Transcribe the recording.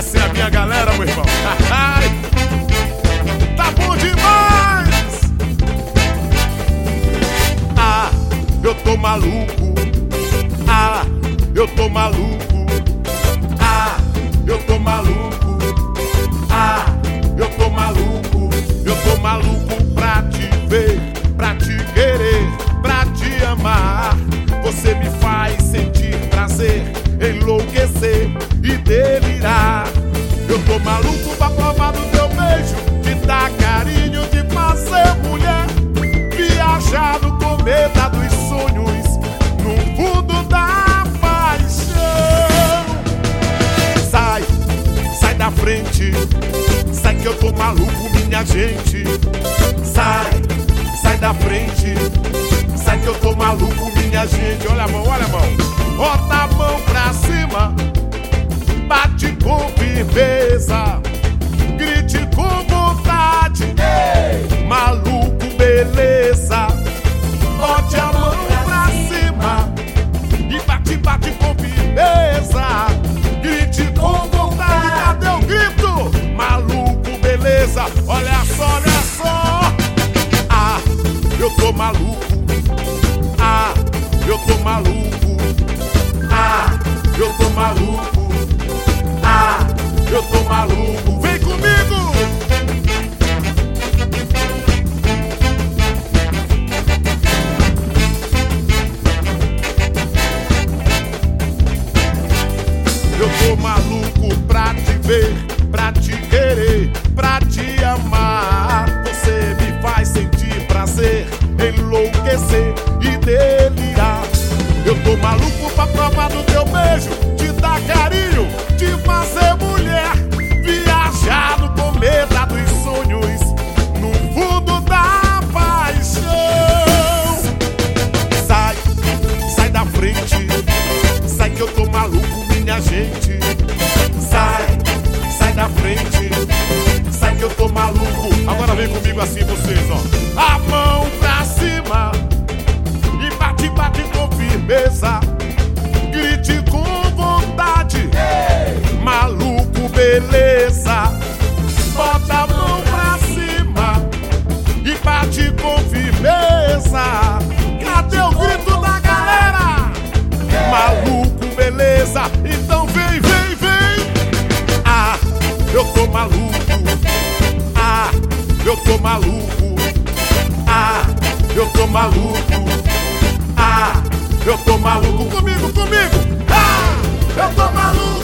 Essa é a minha galera, meu irmão. Tá bom demais! Ah, eu tô maluco. Ah, eu tô maluco. Ah, eu tô maluco. Ah, eu tô maluco. Eu tô maluco pra te ver, pra te querer, pra te amar. Você me faz sentir prazer, enlouquecer e delirar. Eu tô maluco pra provar do teu beijo, de dar carinho, de fazer mulher, viajar no cometa dos sonhos, no fundo da paixão. Sai, sai da frente, sai que eu tô maluco, minha gente. Sai, sai da frente, sai que eu tô maluco, minha gente. Olha a mão, olha a mão. Bota a mão pra cima, bate com firmeza, grite com vontade. Ei! Maluco, beleza. Bote a mão pra cima e bate, bate com firmeza, grite com vontade. Cadê o grito? Maluco, beleza. Olha só, olha só. Ah, eu tô maluco. Ah, eu tô maluco. Ah, eu tô maluco. Ah, eu tô maluco. Vem comigo! Eu tô maluco pra te ver, pra te querer, pra te amar. Você me faz sentir prazer, enlouquecer e delirar. Eu tô maluco pra provar do teu beijo, te dar carinho, te fazer mulher, viajar no cometa dos sonhos, no fundo da paixão. Sai, sai da frente, sai que eu tô maluco, minha gente. Sai, sai da frente, sai que eu tô maluco. Agora vem comigo assim vocês, ó. A mão pra cima e bate, bate com firmeza, grite com vontade. Ei! Maluco, beleza. Bota a mão pra cima e bate com firmeza. Cadê o grito da galera? Ei! Maluco, beleza. Então vem, vem, vem. Ah, eu tô maluco. Ah, eu tô maluco. Ah, eu tô maluco. Ah, eu tô maluco. Comigo, comigo. Ah, eu tô maluco.